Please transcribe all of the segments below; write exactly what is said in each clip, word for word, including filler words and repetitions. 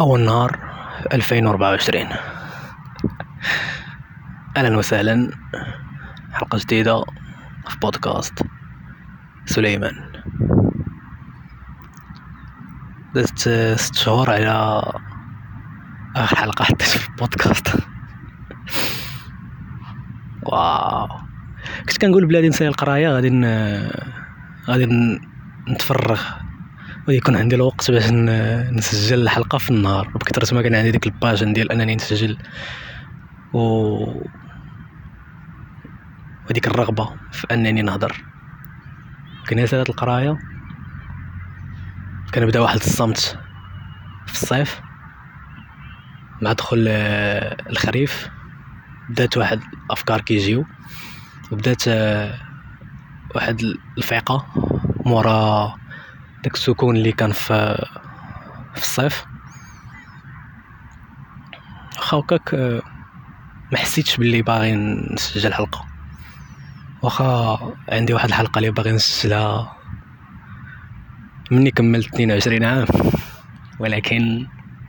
أول نهار ألفين وأربعة وعشرين. أهلا وسهلا، حلقة جديدة في بودكاست سليمان. دزت ست شهور على آخر حلقة حطيت في البودكاست. واو، كنت كنقول بلادي نسالي القراية غادي ن... غادي نتفرغ ويكون عندي الوقت باش نسجل الحلقة في النهار، وبكثرة ما كان عندي ديك الباجن ديال أنني نسجل و وديك الرغبة في أنني نهضر. كان سالات القراية كنبدا واحد الصمت في الصيف، مع دخول الخريف بدات واحد الأفكار كيجيو، وبدات واحد الفيقة مورا داك السكون اللي كان في في الصيف. واخا هكاك ما حسيتش باللي باغي نسجل حلقة، واخا عندي واحد الحلقة اللي باغي نسجلها مني كملت اثنين وعشرين عام، ولكن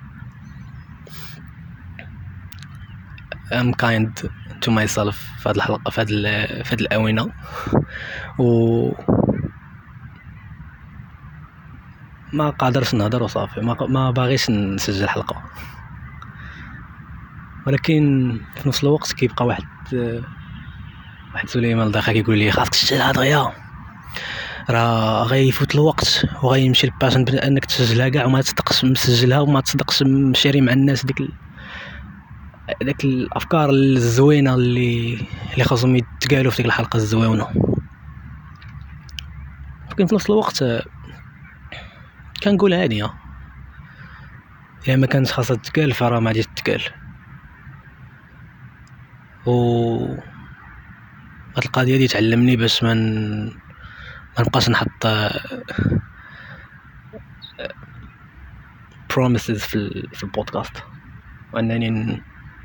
I'm kind to myself في هذه الحلقة في هذه في هذه الآونة، و ما قادرش نهضر وصافي، ما ما باغيش نسجل حلقة. ولكن في نفس الوقت كيبقى واحد واحد سليمان داخل كيقول لي خاصك تسجلها دغيا، راه غيفوت الوقت وغيمشي الباشن بانك تسجلها كاع وما تصدقش مسجلها وما تصدقش مشاري مع الناس ديك ال... داك الافكار الزوينه اللي اللي خاصهم يتقالوا في ديك الحلقه الزوينه. لكن في نفس الوقت كنقول عاديه، الا ما كانت خاصها تتقال فراه ما غاديش تتقال. و هاد القضيه دي تعلمني باش ما من... ما نبقاش نحط promises في في البودكاست، وانني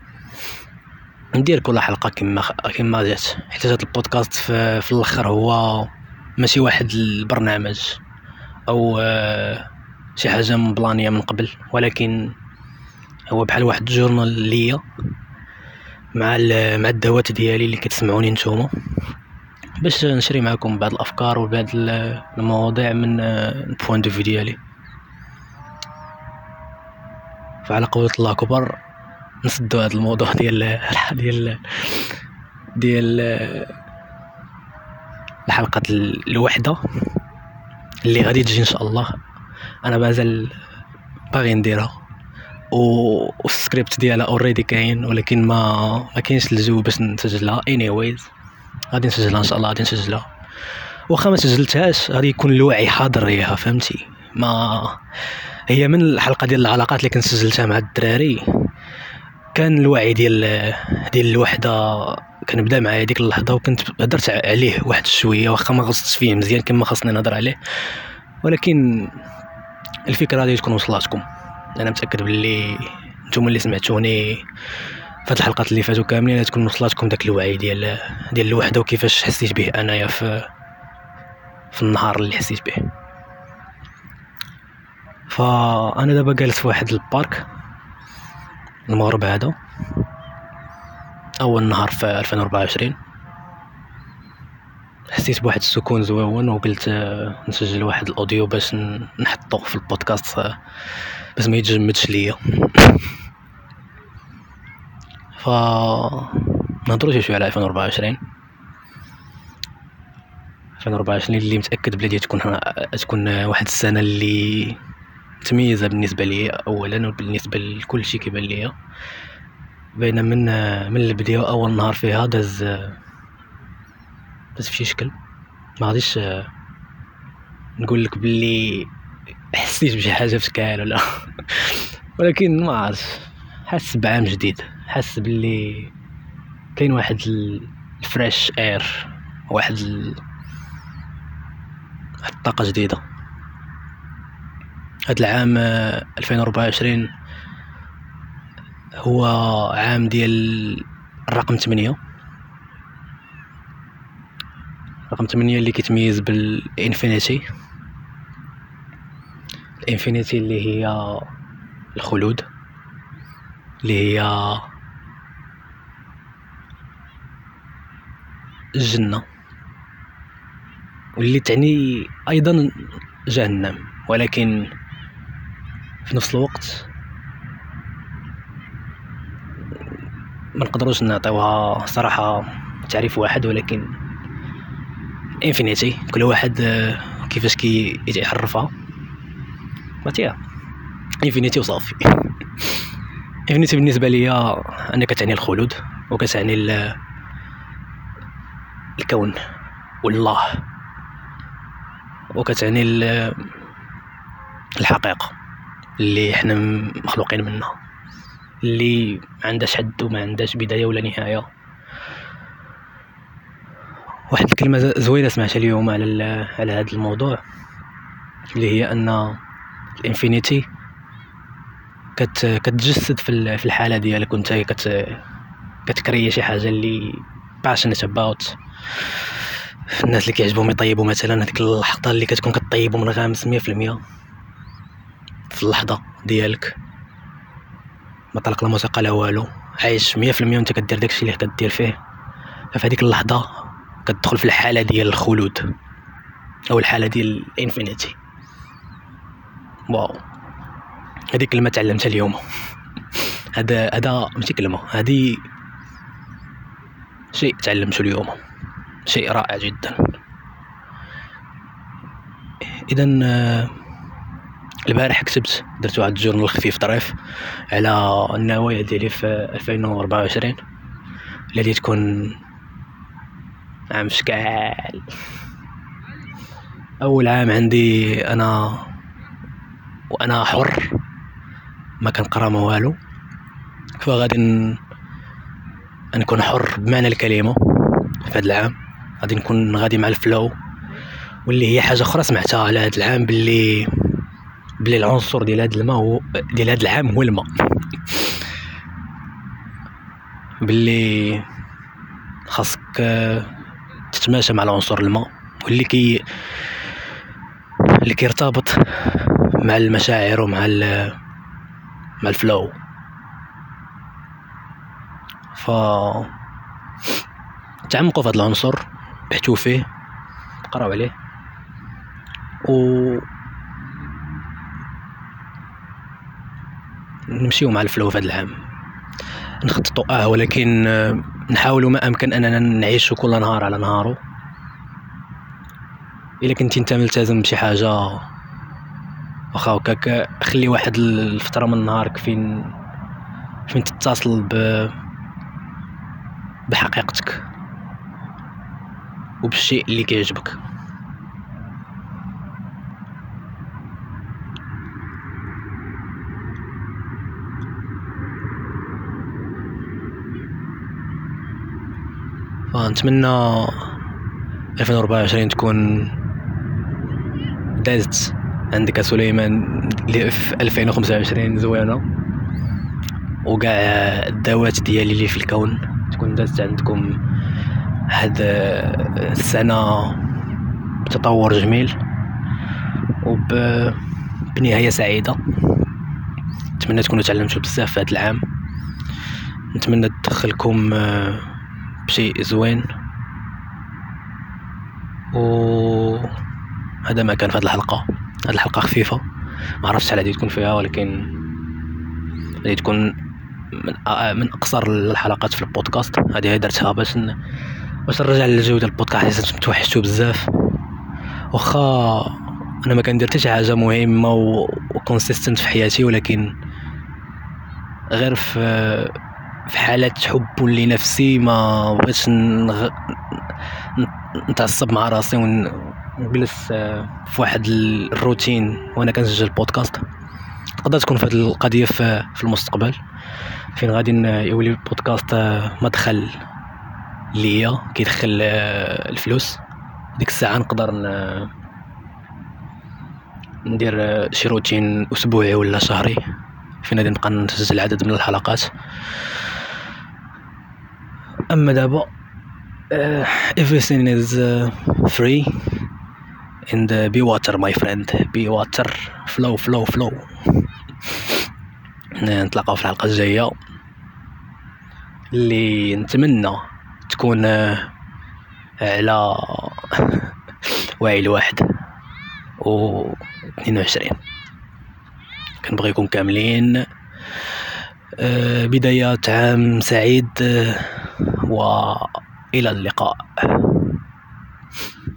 ندير كل حلقه كما كما جات، حيت هذا البودكاست في, في الاخر هو ماشي واحد البرنامج او شي حاجه مبلانيه من قبل، ولكن هو بحال واحد الجورنال ليا مع مع الدوات ديالي اللي كتسمعوني نتوما، باش نشري معكم بعض الافكار وبعض المواضيع من البوين دو في ديالي. فعلى قولة الله كبر نسدوا هذا الموضوع ديال ديال ديال الحلقه الوحده اللي غادي تجي ان شاء الله. انا مازال باغي نديرها والسكريبت ديالها اوريدي كاين، ولكن ما ما كاينش الجو باش نسجلها. anyways غادي نسجلها ان شاء الله، غادي نسجلها. واخا ما سجلتهاش غادي يكون الوعي حاضر ليها، فهمتي؟ ما هي من الحلقه ديال العلاقات اللي كنت سجلتها مع الدراري كان الوعي ديال ديال الوحده كنبدا معايا ديك اللحظه، وكنت هضرت عليه واحد شويه واخا ما غصتش فيه مزيان كما خاصني نهضر عليه، ولكن الفكره غادي تكون وصلاتكم. انا متاكد باللي نتوما اللي سمعتوني في هاد الحلقات اللي فاتوا كاملين تكون وصلاتكم داك الوعي ديال ديال الوحده وكيفاش حسيت به انايا في في النهار اللي حسيت به. فانا دابا جالس في واحد البارك المغرب هذا، اول نهار في ألفين وأربعة وعشرين. حسيت بواحد السكون زويون وقلت نسجل واحد الاوديو باش نحطه في البودكاست باش ما يتجمدش ليا. ف نهضروا شويه على ألفين وأربعة وعشرين. ألفين وأربعة وعشرين اللي متاكد بلي تكون تكون واحد السنه اللي متميزه بالنسبه لي اولا، وبالنسبه لكل شيء كيبان ليا. بين من من البدايه اول نهار فيها داز داز في شي شكل ما غاديش نقول لك باللي حسيت بشي حاجه في شكال ولا ولكن ما عرفت، حس بعام جديد، حس باللي كاين واحد الفريش اير، واحد ال... واحد الطاقه جديده. هذا العام ألفين وأربعة وعشرين هو عام ديال الرقم ثمانية، رقم ثمانية اللي كيتميز بالانفينيتي. الانفينيتي اللي هي الخلود اللي هي الجنة، واللي تعني أيضا جهنم، ولكن في نفس الوقت ما نقدروش نعطيوها صراحة تعريف واحد، ولكن انفينيتي كل واحد كيفاش كي يعرفها ماتيا انفينيتي وصافي. انفينيتي بالنسبة لي أنك تعني الخلود، وكتعني الكون والله، وكتعني الحقيقة اللي احنا مخلوقين منها، اللي ما عندهاش حد وما عندهاش بداية ولا نهاية. واحد الكلمة زوينة سمعتها اليوم على على هذا الموضوع، اللي هي أن الانفينيتي كت كتجسد في الحالة ديالك وانت كت كتكري شي حاجة اللي passionate about. الناس اللي كيعجبهم يطيبوا مثلا، هذيك اللحظة اللي كتكون كطيبوا من غامس مية في المية في اللحظة ديالك، ما طلق لا موسيقى لا والو، عايش مية في المية وانت كدير داكشي اللي كدير فيه. ففي هذيك اللحظة كتدخل في الحالة ديال الخلود او الحالة ديال الانفينيتي. واو، هذه كلمة تعلمتها اليوم. هذا هذا ماشي كلمة، هذه شيء تعلمته اليوم، شيء رائع جدا. اذا البارح كتبت درت واحد الجورنال خفيف ظريف على النوايا ديالي في ألفين وأربعة وعشرين، اللي تكون عام شكال. اول عام عندي انا وانا حر، ما كنقرا ما والو، فغادي نكون حر بمعنى الكلمه. في هذا العام غادي نكون غادي مع الفلو، واللي هي حاجه اخرى سمعتها على هذا العام، باللي باللي العنصر ديال هذا الماء هو ديال هذا العام هو الماء. باللي خاصك تتماشى مع العنصر الماء، واللي كي اللي كيرتبط مع المشاعر ومع مع الفلو. ف تعمقوا في هذا العنصر، بحثوا فيه، قراو عليه، و نمشيو مع الفلو في هذا العام. نخططوا اه ولكن نحاولوا ما امكن اننا نعيشوا كل نهار على نهارو. الا كنتي انت ملتزم بشي حاجه، واخا هكاك خلي واحد الفتره من نهارك فين فين تتصل ب بحقيقتك وبالشيء اللي كيعجبك. فنتمنى ألفين وأربعة وعشرين تكون دازت عندك سليمان اللي في ألفين وخمسة وعشرين زوينه، وكاع الدوات ديالي اللي في الكون تكون دازت عندكم هاد السنه بتطور جميل وبنهايه سعيده. نتمنى تكونوا تعلمتوا بزاف في هذا العام، نتمنى تدخلكم بشيء زوين. وهذا ما كان في هذه الحلقه. هذه الحلقه خفيفه، ما عرفتش شحال غادي تكون فيها، ولكن غادي تكون من من اقصر الحلقات في البودكاست. هذه درتها باش ن... باش نرجع للجوده البودكاست، حيت توحشتو بزاف. واخا انا ما كندير حتى شي حاجه مهمه وكونسيستنت في حياتي، ولكن غير في في حالة حب لنفسي ما بغيتش نغ... نتعصب مع راسي ونجلس في واحد الروتين وانا كنسجل البودكاست. تقدر تكون في هذه القضيه في, في المستقبل، فين غادي يولي البودكاست مدخل ليا كيدخل الفلوس. ديك الساعه نقدر ن... ندير شي روتين اسبوعي ولا شهري فين غادي نبقى نسجل عدد من الحلقات. اما دابا uh, everything is uh, free and uh, be water my friend, be water, flow flow flow. نتلاقاو في الحلقة الجاية اللي نتمنى تكون على وعي الواحد و اثنين وعشرين. كنبغيكم كاملين بداية عام سعيد، وإلى اللقاء.